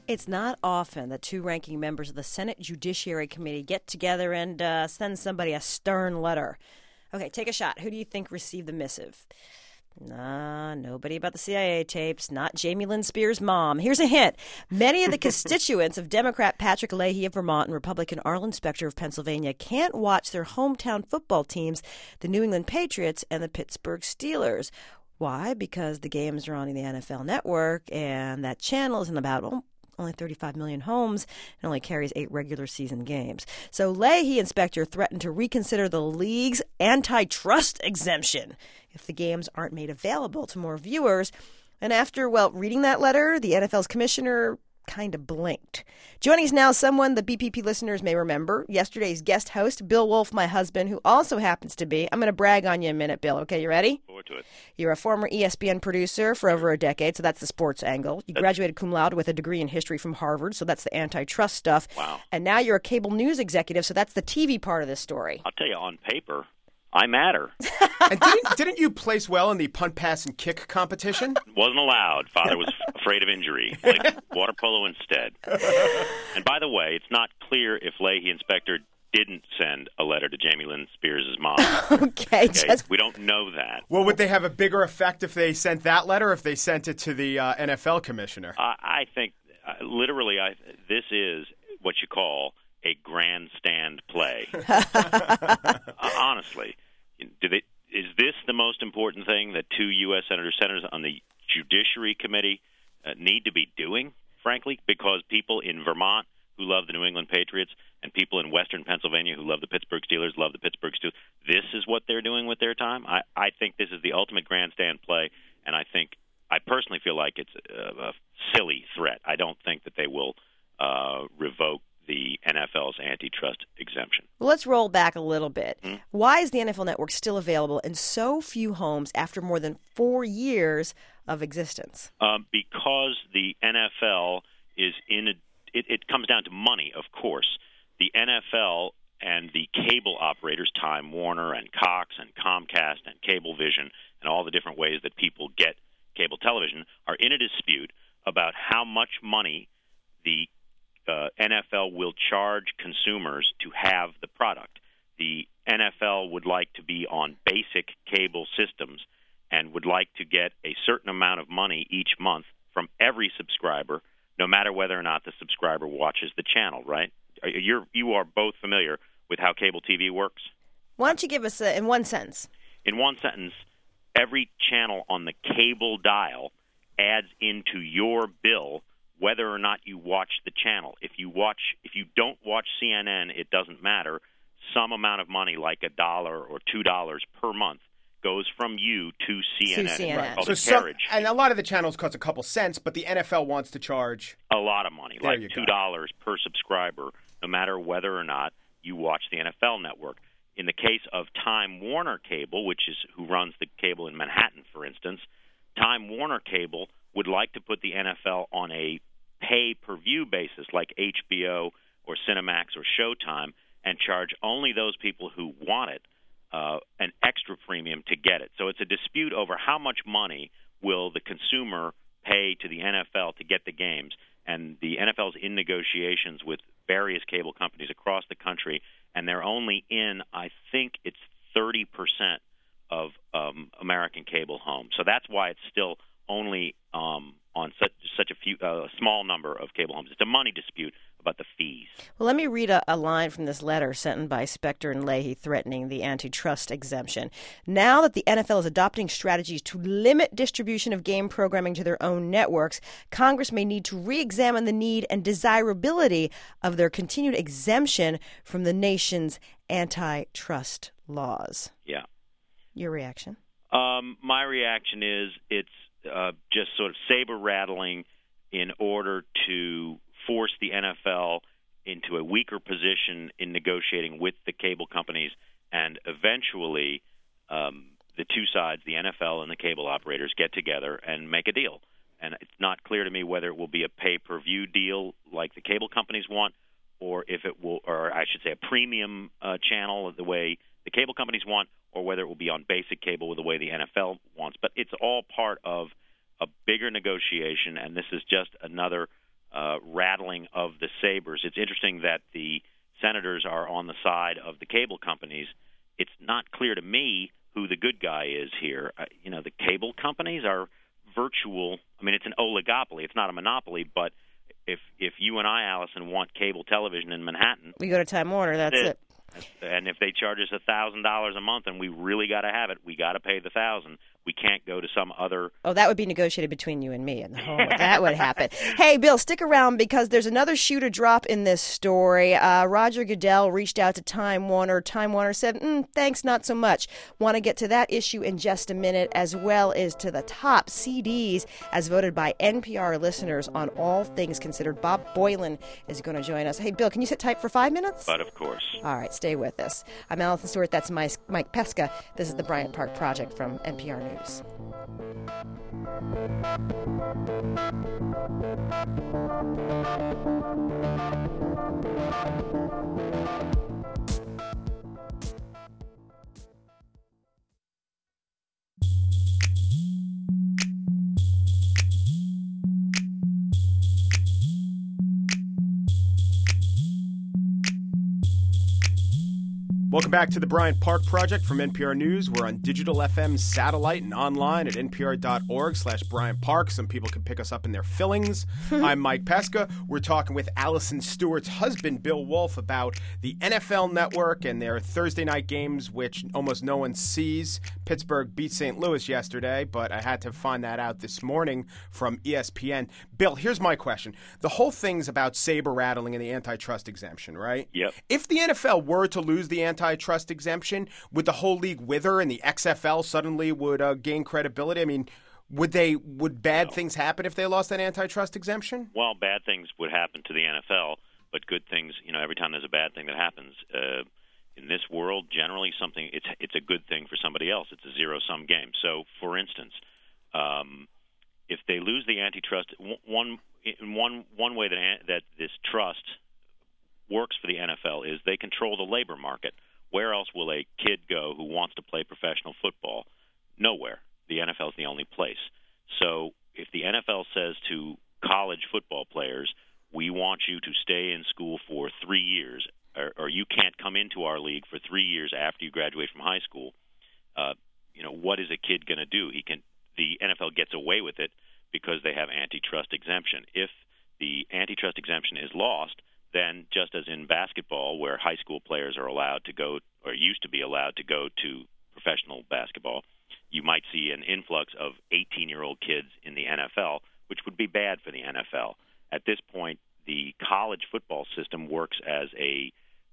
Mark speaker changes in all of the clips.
Speaker 1: It's not often that two ranking members of the Senate Judiciary Committee get together and send somebody a stern letter. Okay, take a shot. Who do you think received the missive? Nah, nobody about the CIA tapes, not Jamie Lynn Spears' mom. Here's a hint. Many of the constituents of Democrat Patrick Leahy of Vermont and Republican Arlen Specter of Pennsylvania can't watch their hometown football teams, the New England Patriots and the Pittsburgh Steelers. Why? Because the games are on the NFL Network, and that channel is in about only 35 million homes and only carries 8 regular season games. So Leahy and Specter threatened to reconsider the league's antitrust exemption if the games aren't made available to more viewers. And after, reading that letter, the NFL's commissioner kind of blinked. Joining us now, someone the BPP listeners may remember, yesterday's guest host, Bill Wolf, my husband, who also happens to be, I'm going to brag on you in a minute, Bill. Okay, you ready?
Speaker 2: Forward to it.
Speaker 1: You're a former ESPN producer for over a decade, so that's the sports angle. You graduated cum laude with a degree in history from Harvard, so that's the antitrust stuff.
Speaker 2: Wow.
Speaker 1: And now you're a cable news executive, so that's the TV part of this story.
Speaker 2: I'll tell you, on paper, I matter.
Speaker 3: And didn't you place well in the punt, pass, and kick competition?
Speaker 2: Wasn't allowed. Father was afraid of injury. Like water polo instead. And by the way, it's not clear if Leahy and Specter didn't send a letter to Jamie Lynn Spears' mom.
Speaker 1: Okay.
Speaker 2: We don't know that.
Speaker 3: Well, would they have a bigger effect if they sent that letter or if they sent it to the NFL commissioner?
Speaker 2: I think, literally, this is what you call a grandstand play. Honestly, is this the most important thing that two U.S. senators on the Judiciary Committee need to be doing, frankly? Because people in Vermont who love the New England Patriots and people in Western Pennsylvania who love the Pittsburgh Steelers love the Pittsburgh Steelers. This is what they're doing with their time? I think this is the ultimate grandstand play, and I personally feel like it's a silly threat. I don't think that they will revoke the NFL's antitrust exemption.
Speaker 1: Well, let's roll back a little bit. Why is the NFL Network still available in so few homes after more than 4 years of existence?
Speaker 2: Because the NFL is it comes down to money, of course. The NFL and the cable operators, Time Warner and Cox and Comcast and Cablevision and all the different ways that people get cable television, are in a dispute about how much money the NFL will charge consumers to have the product. The NFL would like to be on basic cable systems and would like to get a certain amount of money each month from every subscriber, no matter whether or not the subscriber watches the channel, right? You are both familiar with how cable TV works?
Speaker 1: Why don't you give us in one sentence? In
Speaker 2: one sentence, every channel on the cable dial adds into your bill whether or not you watch the channel. If you don't watch CNN, it doesn't matter. Some amount of money, like $1 or $2 per month, goes from you to CNN.
Speaker 1: Right.
Speaker 2: It's called a carriage.
Speaker 3: And a lot of the channels cost a couple cents, but the NFL wants to charge
Speaker 2: a lot of money, like $2 per subscriber, no matter whether or not you watch the NFL Network. In the case of Time Warner Cable, which is who runs the cable in Manhattan, for instance, Time Warner Cable would like to put the NFL on a pay-per-view basis like HBO or Cinemax or Showtime and charge only those people who want it an extra premium to get it. So it's a dispute over how much money will the consumer pay to the NFL to get the games. And the NFL's in negotiations with various cable companies across the country, and they're only in, I think it's 30% of American cable homes. So that's why it's still only on such a small number of cable homes. It's a money dispute about the fees.
Speaker 1: Well, let me read a line from this letter sent by Specter and Leahy threatening the antitrust exemption. Now that the NFL is adopting strategies to limit distribution of game programming to their own networks, Congress may need to re-examine the need and desirability of their continued exemption from the nation's antitrust laws.
Speaker 2: Yeah.
Speaker 1: Your reaction?
Speaker 2: My reaction is it's just sort of saber-rattling in order to force the NFL into a weaker position in negotiating with the cable companies, and eventually the two sides, the NFL and the cable operators, get together and make a deal. And it's not clear to me whether it will be a pay-per-view deal like the cable companies want, or if it will, or I should say a premium channel the way the cable companies want, or whether it will be on basic cable the way the NFL wants. But it's all part of a bigger negotiation, and this is just another rattling of the sabers. It's interesting that the senators are on the side of the cable companies. It's not clear to me who the good guy is here. The cable companies are virtual. I mean, it's an oligopoly. It's not a monopoly, but if you and I, Allison, want cable television in Manhattan,
Speaker 1: we go to Time Warner. That's it.
Speaker 2: And if they charge us $1,000 a month and we really got to have it, we got to pay the $1,000. We can't go to some other.
Speaker 1: Oh, that would be negotiated between you and me, and that would happen. Hey, Bill, stick around because there's another shoe to drop in this story. Roger Goodell reached out to Time Warner. Time Warner said, thanks, not so much. Want to get to that issue in just a minute, as well as to the top CDs as voted by NPR listeners on All Things Considered. Bob Boilen is going to join us. Hey, Bill, can you sit tight for 5 minutes?
Speaker 2: But of course.
Speaker 1: All right, stay with us. I'm Allison Stewart. That's Mike Pesca. This is the Bryant Park Project from NPR News.
Speaker 3: Welcome back to the Bryant Park Project from NPR News. We're on digital FM, satellite, and online at npr.org/Bryant Park. Some people can pick us up in their fillings. I'm Mike Pesca. We're talking with Allison Stewart's husband, Bill Wolf, about the NFL Network and their Thursday night games, which almost no one sees. Pittsburgh beat St. Louis yesterday, but I had to find that out this morning from ESPN. Bill, here's my question. The whole thing's about saber rattling and the antitrust exemption, right?
Speaker 2: Yep.
Speaker 3: If the NFL were to lose the antitrust exemption, would the whole league wither and the XFL suddenly would gain credibility? I mean, would bad things happen if they lost that antitrust exemption?
Speaker 2: Well, bad things would happen to the NFL, but good things, every time there's a bad thing that happens, in this world, generally it's a good thing for somebody else. It's a zero-sum game. So, for instance, if they lose the antitrust, one way that this trust works for the NFL is they control the labor market. Where else will a kid go who wants to play professional football? Nowhere. The NFL is the only place. So if the NFL says to college football players, we want you to stay in school for 3 years, or you can't come into our league for 3 years after you graduate from high school, what is a kid going to do? The NFL gets away with it because they have antitrust exemption. If the antitrust exemption is lost, then just as in basketball, where high school players are allowed to go, or used to be allowed to go to professional basketball, you might see an influx of 18-year-old kids in the NFL, which would be bad for the NFL. At this point, the college football system works as a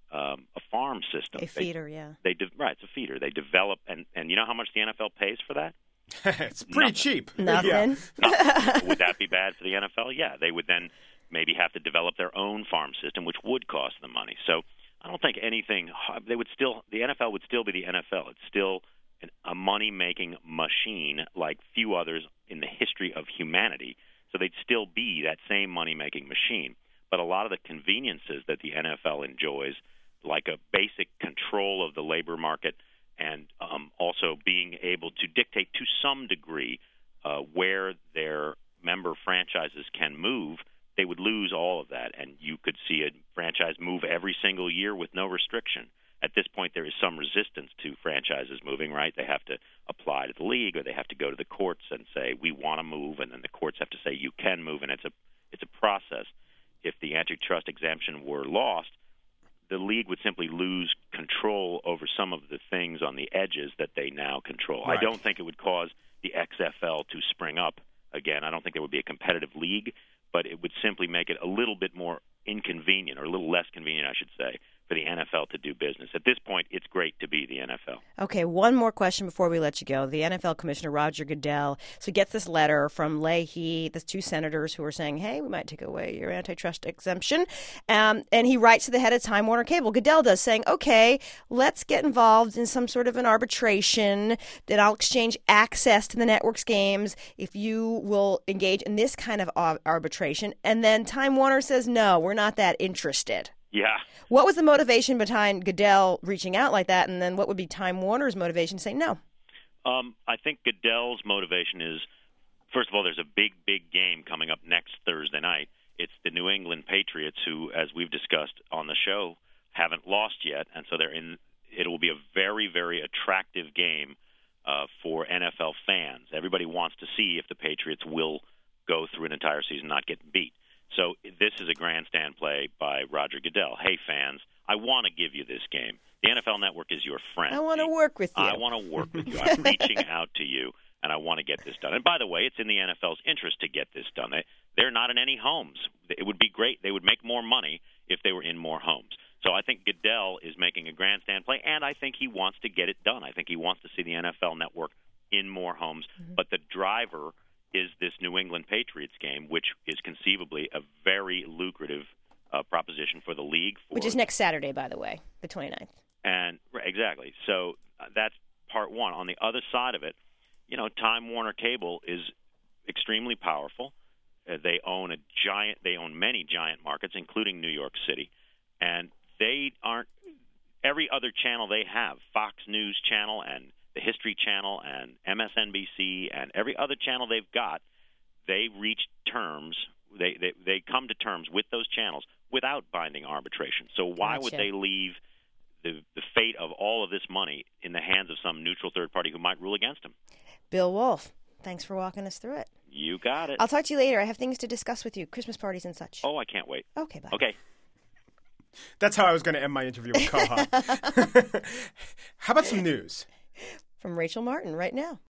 Speaker 2: farm system.
Speaker 1: A feeder, yeah.
Speaker 2: Right, it's a feeder. They develop, and you know how much the NFL pays for that?
Speaker 3: It's pretty cheap.
Speaker 1: Nothing.
Speaker 3: Yeah.
Speaker 2: Nothing. Would that be bad for the NFL? Yeah, they would then maybe have to develop their own farm system, which would cost them money. So I don't think anything. The NFL would still be the NFL. It's still a money-making machine like few others in the history of humanity. So they'd still be that same money-making machine. But a lot of the conveniences that the NFL enjoys, like a basic control of the labor market and also being able to dictate to some degree where their member franchises can move, they would lose all of that. And you could see a franchise move every single year with no restriction. At this point, there is some resistance to franchises moving, right? They have to apply to the league, or they have to go to the courts and say, we want to move, and then the courts have to say, you can move, and it's a process. If the antitrust exemption were lost, the league would simply lose control over some of the things on the edges that they now control.
Speaker 3: Right.
Speaker 2: I don't think it would cause the XFL to spring up again. I don't think there would be a competitive league, but it would simply make it a little bit more inconvenient, or a little less convenient, I should say, for the NFL to do business. At this point, it's great to be the NFL.
Speaker 1: Okay, one more question before we let you go. The NFL Commissioner, Roger Goodell, so he gets this letter from Leahy, the two senators who are saying, hey, we might take away your antitrust exemption. And he writes to the head of Time Warner Cable, Goodell does, saying, okay, let's get involved in some sort of an arbitration that I'll exchange access to the network's games if you will engage in this kind of arbitration. And then Time Warner says, no, we're not that interested.
Speaker 2: Yeah.
Speaker 1: What was the motivation behind Goodell reaching out like that, and then what would be Time Warner's motivation to say no?
Speaker 2: I think Goodell's motivation is, first of all, there's a big game coming up next Thursday night It's the New England Patriots who, as we've discussed on the show, haven't lost yet, and so it will be a very, very attractive game for NFL fans. Everybody wants to see if the Patriots will go through an entire season not getting beat. So this is a grandstand play by Roger Goodell. Hey, fans, I want to give you this game. The NFL Network is your friend.
Speaker 1: I want to work with you.
Speaker 2: I want to work with you. I'm reaching out to you, and I want to get this done. And by the way, it's in the NFL's interest to get this done. They're not in any homes. It would be great. They would make more money if they were in more homes. So I think Goodell is making a grandstand play, and I think he wants to get it done. I think he wants to see the NFL Network in more homes. Mm-hmm. But the driver is this New England Patriots game, which is conceivably a very lucrative proposition for the league.
Speaker 1: Which is next Saturday, by the way, the 29th.
Speaker 2: And exactly. So that's part one. On the other side of it, Time Warner Cable is extremely powerful. They own many giant markets, including New York City, and they aren't every other channel they have, Fox News Channel and the History Channel and MSNBC and every other channel they've got, they reach terms. They come to terms with those channels without binding arbitration. So why would they leave the fate of all of this money in the hands of some neutral third party who might rule against them?
Speaker 1: Bill Wolf, thanks for walking us through it.
Speaker 2: You got it.
Speaker 1: I'll talk to you later. I have things to discuss with you, Christmas parties and such.
Speaker 2: Oh, I can't wait.
Speaker 1: Okay, bye.
Speaker 2: Okay.
Speaker 3: That's how I was going to end my interview with Koha. How about some news?
Speaker 1: From Rachel Martin right now.